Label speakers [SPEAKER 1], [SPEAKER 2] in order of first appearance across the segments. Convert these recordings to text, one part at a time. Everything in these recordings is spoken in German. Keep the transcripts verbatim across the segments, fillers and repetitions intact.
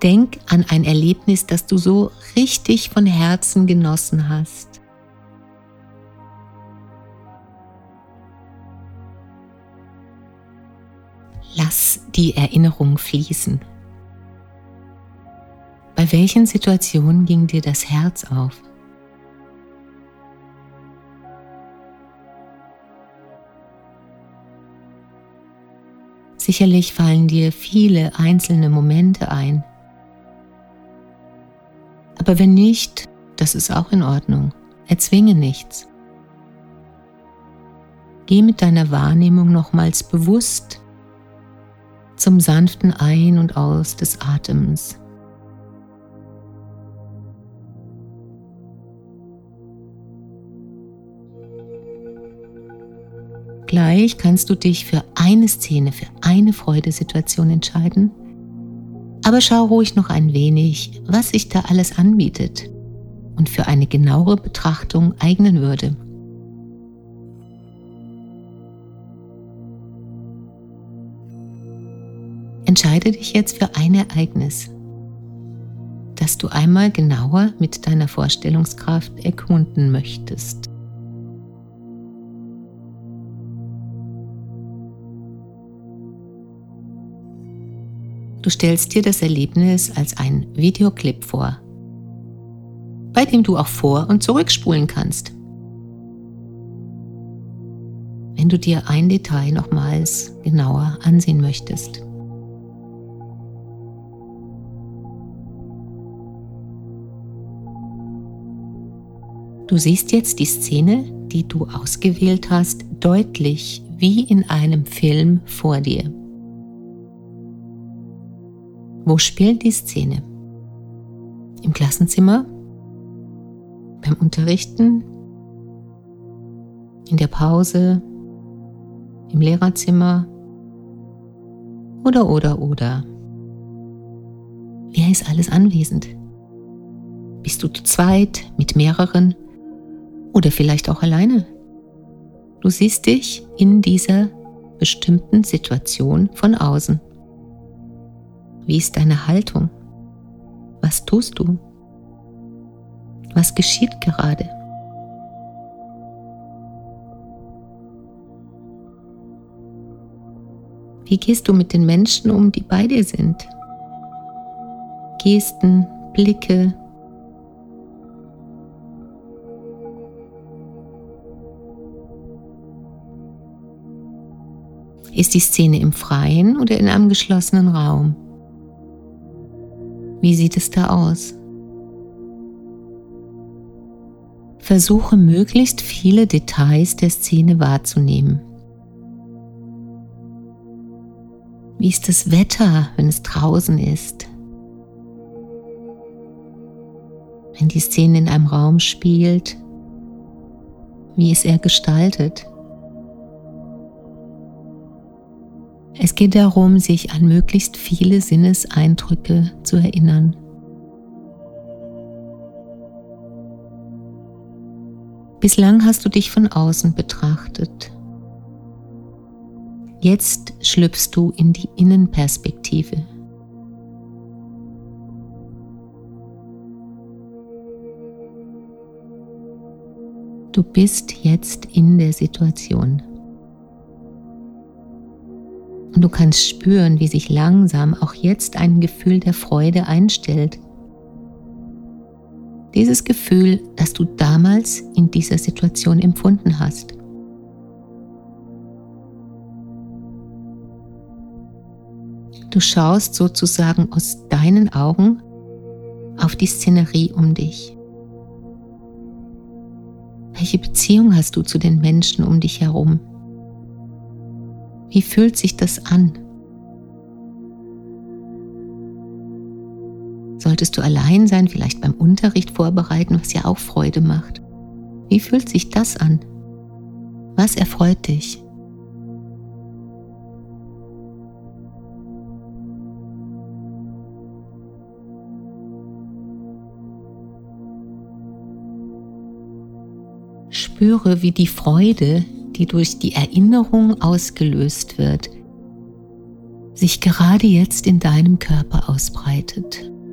[SPEAKER 1] Denk an ein Erlebnis, das du so richtig von Herzen genossen hast. Lass die Erinnerung fließen. Bei welchen Situationen ging dir das Herz auf? Sicherlich fallen dir viele einzelne Momente ein. Aber wenn nicht, das ist auch in Ordnung. Erzwinge nichts. Geh mit deiner Wahrnehmung nochmals bewusst zum sanften Ein- und Aus des Atems. Gleich kannst du dich für eine Szene, für eine Freudesituation entscheiden, aber schau ruhig noch ein wenig, was sich da alles anbietet und für eine genauere Betrachtung eignen würde. Entscheide dich jetzt für ein Ereignis, das du einmal genauer mit deiner Vorstellungskraft erkunden möchtest. Du stellst dir das Erlebnis als einen Videoclip vor, bei dem du auch vor- und zurückspulen kannst. Wenn du dir ein Detail nochmals genauer ansehen möchtest. Du siehst jetzt die Szene, die du ausgewählt hast, deutlich wie in einem Film vor dir. Wo spielt die Szene? Im Klassenzimmer? Beim Unterrichten? In der Pause? Im Lehrerzimmer? Oder, oder, oder? Wer ist alles anwesend? Bist du zu zweit, mit mehreren? Oder vielleicht auch alleine? Du siehst dich in dieser bestimmten Situation von außen. Wie ist deine Haltung? Was tust du? Was geschieht gerade? Wie gehst du mit den Menschen um, die bei dir sind? Gesten, Blicke. Ist die Szene im Freien oder in einem geschlossenen Raum? Wie sieht es da aus? Versuche möglichst viele Details der Szene wahrzunehmen. Wie ist das Wetter, wenn es draußen ist? Wenn die Szene in einem Raum spielt, wie ist er gestaltet? Es geht darum, sich an möglichst viele Sinneseindrücke zu erinnern. Bislang hast du dich von außen betrachtet. Jetzt schlüpfst du in die Innenperspektive. Du bist jetzt in der Situation. Und du kannst spüren, wie sich langsam auch jetzt ein Gefühl der Freude einstellt. Dieses Gefühl, das du damals in dieser Situation empfunden hast. Du schaust sozusagen aus deinen Augen auf die Szenerie um dich. Welche Beziehung hast du zu den Menschen um dich herum? Wie fühlt sich das an? Solltest du allein sein, vielleicht beim Unterricht vorbereiten, was ja auch Freude macht? Wie fühlt sich das an? Was erfreut dich? Spüre, wie die Freude, die durch die Erinnerung ausgelöst wird, sich gerade jetzt in deinem Körper ausbreitet.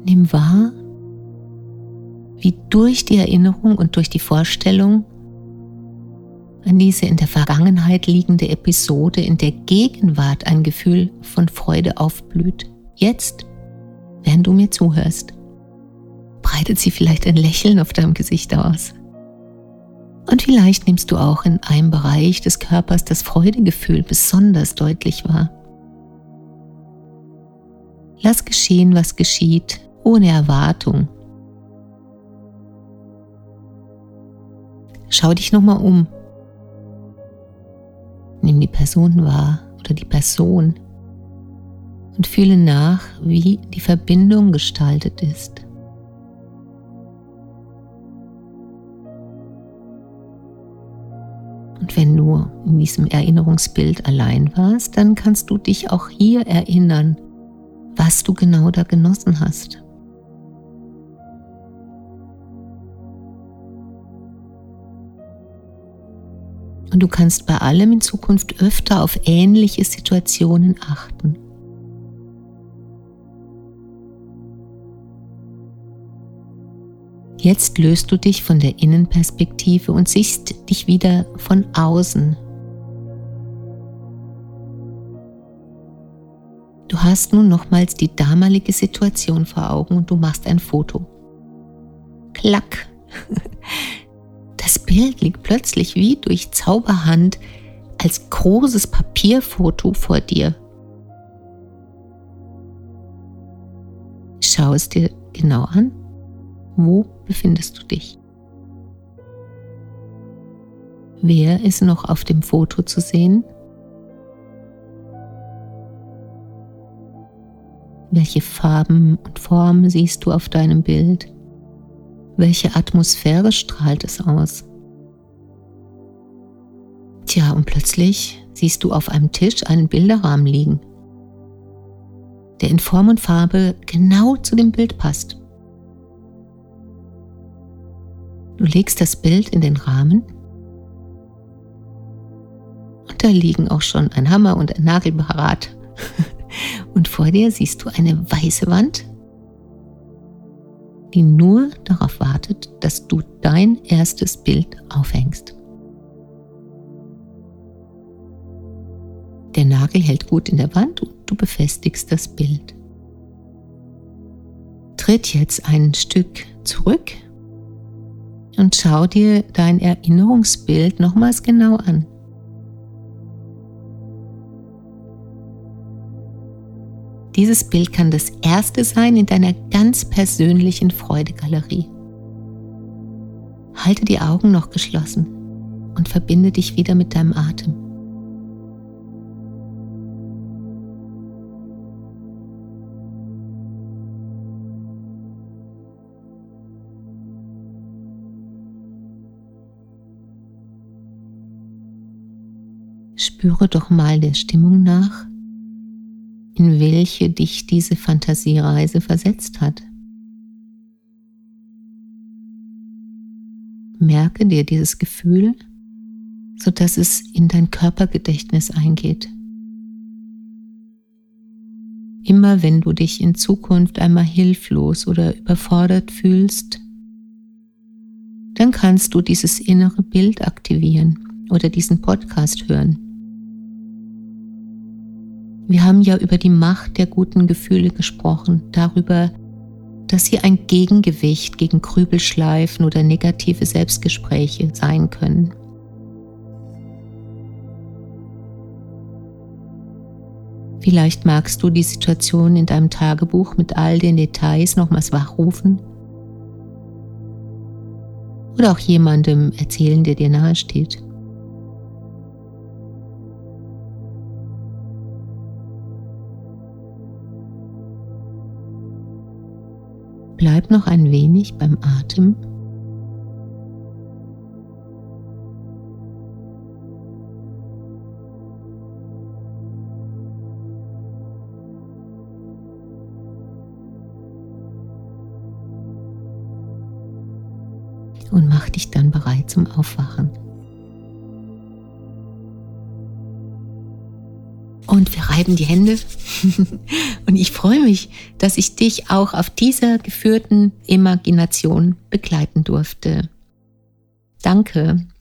[SPEAKER 1] Nimm wahr, wie durch die Erinnerung und durch die Vorstellung an diese in der Vergangenheit liegende Episode in der Gegenwart ein Gefühl von Freude aufblüht. Jetzt, während du mir zuhörst, breitet sie vielleicht ein Lächeln auf deinem Gesicht aus. Und vielleicht nimmst du auch in einem Bereich des Körpers das Freudegefühl besonders deutlich wahr. Lass geschehen, was geschieht, ohne Erwartung. Schau dich nochmal um. Nimm die Person wahr oder die Person und fühle nach, wie die Verbindung gestaltet ist. Und wenn du in diesem Erinnerungsbild allein warst, dann kannst du dich auch hier erinnern, was du genau da genossen hast. Und du kannst bei allem in Zukunft öfter auf ähnliche Situationen achten. Jetzt löst du dich von der Innenperspektive und siehst dich wieder von außen. Du hast nun nochmals die damalige Situation vor Augen und du machst ein Foto. Klack! Das Bild liegt plötzlich wie durch Zauberhand als großes Papierfoto vor dir. Schau es dir genau an. Wo befindest du dich? Wer ist noch auf dem Foto zu sehen? Welche Farben und Formen siehst du auf deinem Bild? Welche Atmosphäre strahlt es aus? Tja, und plötzlich siehst du auf einem Tisch einen Bilderrahmen liegen, der in Form und Farbe genau zu dem Bild passt. Du legst das Bild in den Rahmen und da liegen auch schon ein Hammer und ein Nagel parat. Und vor dir siehst du eine weiße Wand, die nur darauf wartet, dass du dein erstes Bild aufhängst. Der Nagel hält gut in der Wand und du befestigst das Bild. Tritt jetzt ein Stück zurück und schau dir dein Erinnerungsbild nochmals genau an. Dieses Bild kann das erste sein in deiner ganz persönlichen Freudegalerie. Halte die Augen noch geschlossen und verbinde dich wieder mit deinem Atem. Spüre doch mal der Stimmung nach, in welche dich diese Fantasiereise versetzt hat. Merke dir dieses Gefühl, sodass es in dein Körpergedächtnis eingeht. Immer wenn du dich in Zukunft einmal hilflos oder überfordert fühlst, dann kannst du dieses innere Bild aktivieren oder diesen Podcast hören. Wir haben ja über die Macht der guten Gefühle gesprochen, darüber, dass sie ein Gegengewicht gegen Grübelschleifen oder negative Selbstgespräche sein können. Vielleicht magst du die Situation in deinem Tagebuch mit all den Details nochmals wachrufen oder auch jemandem erzählen, der dir nahesteht. Bleib noch ein wenig beim Atem. Und mach dich dann bereit zum Aufwachen. Und wir reiben die Hände. Und ich freue mich, dass ich dich auch auf dieser geführten Imagination begleiten durfte. Danke